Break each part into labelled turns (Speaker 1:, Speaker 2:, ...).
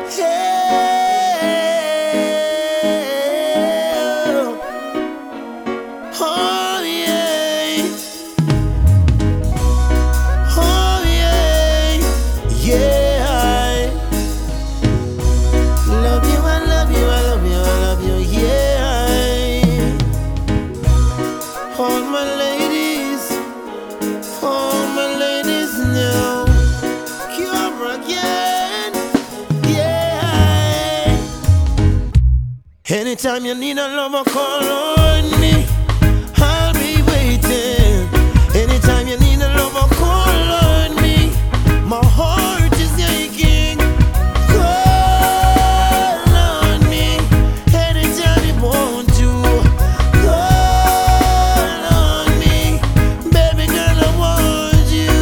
Speaker 1: Oh yeah, oh yeah, yeah. Love you, I love you, I love you, I love you, yeah. All my ladies now, come again, yeah. Anytime you need a lover, call on me. I'll be waiting. Anytime you need a lover, call on me. My heart is aching. Call on me. Anytime you want to. Call on me. Baby girl, I want you.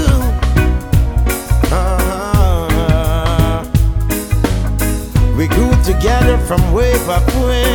Speaker 1: We grew together from way back when.